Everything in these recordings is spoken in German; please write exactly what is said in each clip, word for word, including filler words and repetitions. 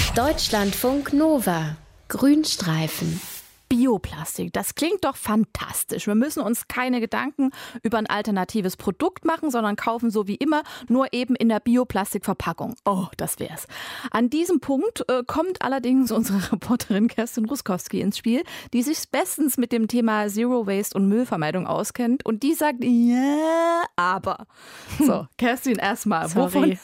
Deutschlandfunk Nova. Grünstreifen. Bioplastik, das klingt doch fantastisch. Wir müssen uns keine Gedanken über ein alternatives Produkt machen, sondern kaufen so wie immer, nur eben in der Bioplastikverpackung. Oh, das wär's. An diesem Punkt äh, kommt allerdings unsere Reporterin Kerstin Ruskowski ins Spiel, die sich bestens mit dem Thema Zero Waste und Müllvermeidung auskennt. Und die sagt, ja, aber. So, Kerstin, erstmal, wovon,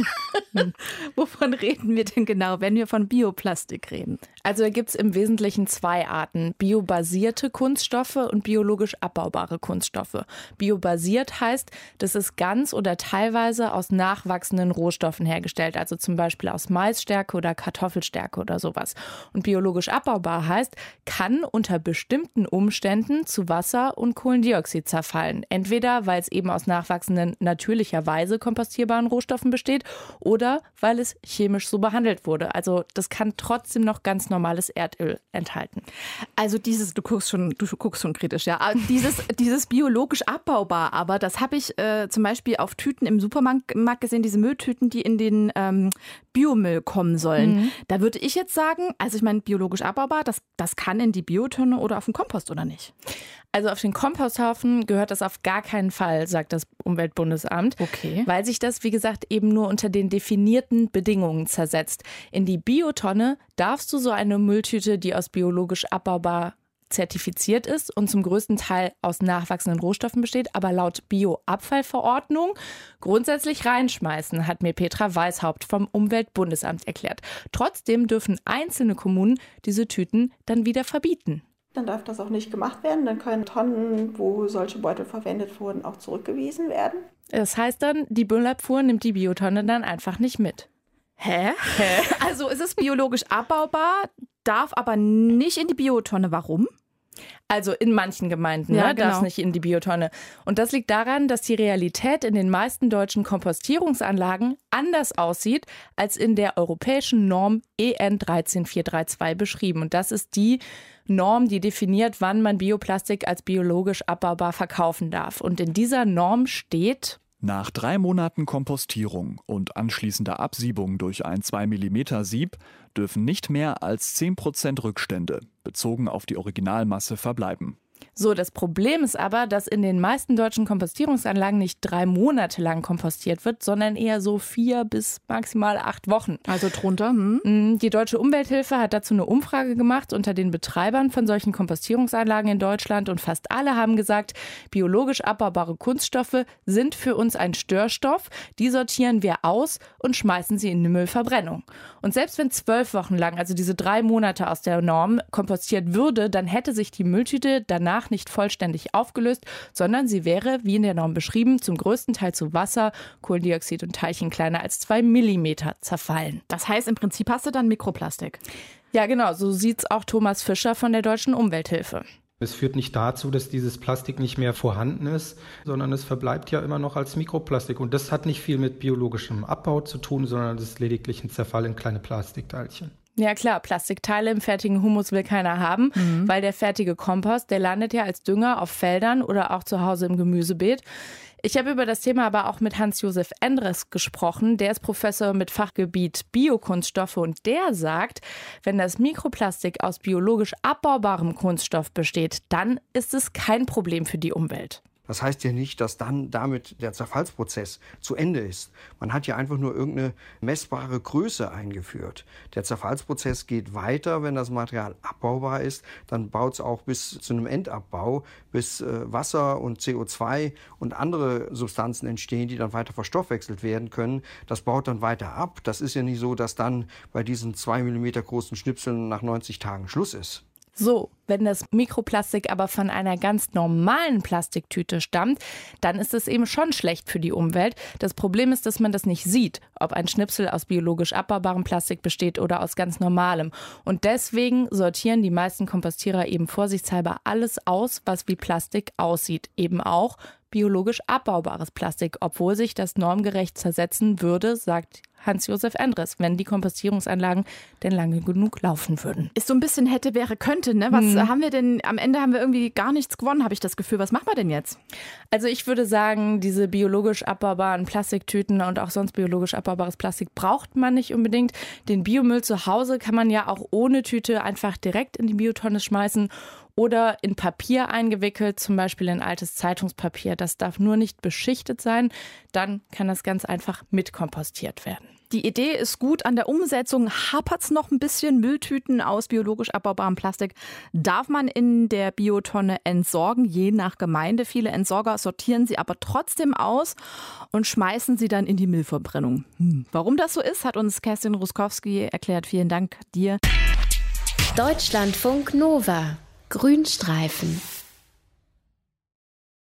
wovon reden wir denn genau, wenn wir von Bioplastik reden? Also da gibt es im Wesentlichen zwei Arten. Biobasierte Kunststoffe und biologisch abbaubare Kunststoffe. Biobasiert heißt, das ist ganz oder teilweise aus nachwachsenden Rohstoffen hergestellt, also zum Beispiel aus Maisstärke oder Kartoffelstärke oder sowas. Und biologisch abbaubar heißt, kann unter bestimmten Umständen zu Wasser und Kohlendioxid zerfallen. Entweder, weil es eben aus nachwachsenden, natürlicherweise kompostierbaren Rohstoffen besteht oder weil es chemisch so behandelt wurde. Also das kann trotzdem noch ganz normales Erdöl enthalten. Also dieses, du guckst schon, du guckst schon kritisch, ja. Dieses, dieses biologisch abbaubar, aber das habe ich äh, zum Beispiel auf Tüten im Supermarkt gesehen, diese Mülltüten, die in den ähm, Biomüll kommen sollen. Mhm. Da würde ich jetzt sagen, also ich meine, biologisch abbaubar, das, das kann in die Biotonne oder auf den Kompost, oder nicht? Also auf den Komposthaufen gehört das auf gar keinen Fall, sagt das Umweltbundesamt. Okay. Weil sich das, wie gesagt, eben nur unter den definierten Bedingungen zersetzt. In die Biotonne darfst du so eine Mülltüte, die aus biologisch abbaubar zertifiziert ist und zum größten Teil aus nachwachsenden Rohstoffen besteht, aber laut Bioabfallverordnung grundsätzlich reinschmeißen, hat mir Petra Weishaupt vom Umweltbundesamt erklärt. Trotzdem dürfen einzelne Kommunen diese Tüten dann wieder verbieten. Dann darf das auch nicht gemacht werden. Dann können Tonnen, wo solche Beutel verwendet wurden, auch zurückgewiesen werden. Das heißt dann, die Müllabfuhr nimmt die Biotonne dann einfach nicht mit. Hä? Hä? Also ist es biologisch abbaubar, darf aber nicht in die Biotonne. Warum? Also in manchen Gemeinden, ja, ne, genau. darf es nicht in die Biotonne. Und das liegt daran, dass die Realität in den meisten deutschen Kompostierungsanlagen anders aussieht als in der europäischen Norm E N drei vier vier drei zwei beschrieben. Und das ist die Norm, die definiert, wann man Bioplastik als biologisch abbaubar verkaufen darf. Und in dieser Norm steht: Nach drei Monaten Kompostierung und anschließender Absiebung durch ein zwei Millimeter Sieb dürfen nicht mehr als zehn Prozent Rückstände, bezogen auf die Originalmasse, verbleiben. So, das Problem ist aber, dass in den meisten deutschen Kompostierungsanlagen nicht drei Monate lang kompostiert wird, sondern eher so vier bis maximal acht Wochen. Also drunter? Hm? Die Deutsche Umwelthilfe hat dazu eine Umfrage gemacht unter den Betreibern von solchen Kompostierungsanlagen in Deutschland und fast alle haben gesagt, biologisch abbaubare Kunststoffe sind für uns ein Störstoff. Die sortieren wir aus und schmeißen sie in die Müllverbrennung. Und selbst wenn zwölf Wochen lang, also diese drei Monate aus der Norm, kompostiert würde, dann hätte sich die Mülltüte danach nicht vollständig aufgelöst, sondern sie wäre, wie in der Norm beschrieben, zum größten Teil zu Wasser, Kohlendioxid und Teilchen kleiner als zwei Millimeter zerfallen. Das heißt, im Prinzip hast du dann Mikroplastik. Ja, genau, so sieht's auch Thomas Fischer von der Deutschen Umwelthilfe. Es führt nicht dazu, dass dieses Plastik nicht mehr vorhanden ist, sondern es verbleibt ja immer noch als Mikroplastik. Und das hat nicht viel mit biologischem Abbau zu tun, sondern das ist lediglich ein Zerfall in kleine Plastikteilchen. Ja klar, Plastikteile im fertigen Humus will keiner haben, mhm. weil der fertige Kompost, der landet ja als Dünger auf Feldern oder auch zu Hause im Gemüsebeet. Ich habe über das Thema aber auch mit Hans-Josef Endres gesprochen. Der ist Professor mit Fachgebiet Biokunststoffe und der sagt, wenn das Mikroplastik aus biologisch abbaubarem Kunststoff besteht, dann ist es kein Problem für die Umwelt. Das heißt ja nicht, dass dann damit der Zerfallsprozess zu Ende ist. Man hat ja einfach nur irgendeine messbare Größe eingeführt. Der Zerfallsprozess geht weiter, wenn das Material abbaubar ist. Dann baut es auch bis zu einem Endabbau, bis äh, Wasser und C O zwei und andere Substanzen entstehen, die dann weiter verstoffwechselt werden können. Das baut dann weiter ab. Das ist ja nicht so, dass dann bei diesen zwei Millimeter großen Schnipseln nach neunzig Tagen Schluss ist. So, wenn das Mikroplastik aber von einer ganz normalen Plastiktüte stammt, dann ist es eben schon schlecht für die Umwelt. Das Problem ist, dass man das nicht sieht, ob ein Schnipsel aus biologisch abbaubarem Plastik besteht oder aus ganz normalem. Und deswegen sortieren die meisten Kompostierer eben vorsichtshalber alles aus, was wie Plastik aussieht. Eben auch biologisch abbaubares Plastik, obwohl sich das normgerecht zersetzen würde, sagt Hans-Josef Endres, wenn die Kompostierungsanlagen denn lange genug laufen würden. Ist so ein bisschen hätte, wäre, könnte, ne? Was, mhm. haben wir denn, am Ende haben wir irgendwie gar nichts gewonnen, habe ich das Gefühl. Was machen wir denn jetzt? Also ich würde sagen, diese biologisch abbaubaren Plastiktüten und auch sonst biologisch abbaubares Plastik braucht man nicht unbedingt. Den Biomüll zu Hause kann man ja auch ohne Tüte einfach direkt in die Biotonne schmeißen oder in Papier eingewickelt, zum Beispiel in altes Zeitungspapier. Das darf nur nicht beschichtet sein, dann kann das ganz einfach mitkompostiert werden. Die Idee ist gut, an der Umsetzung hapert es noch ein bisschen. Mülltüten aus biologisch abbaubarem Plastik darf man in der Biotonne entsorgen, je nach Gemeinde. Viele Entsorger sortieren sie aber trotzdem aus und schmeißen sie dann in die Müllverbrennung. Hm. Warum das so ist, hat uns Kerstin Ruskowski erklärt. Vielen Dank dir. Deutschlandfunk Nova. Grünstreifen.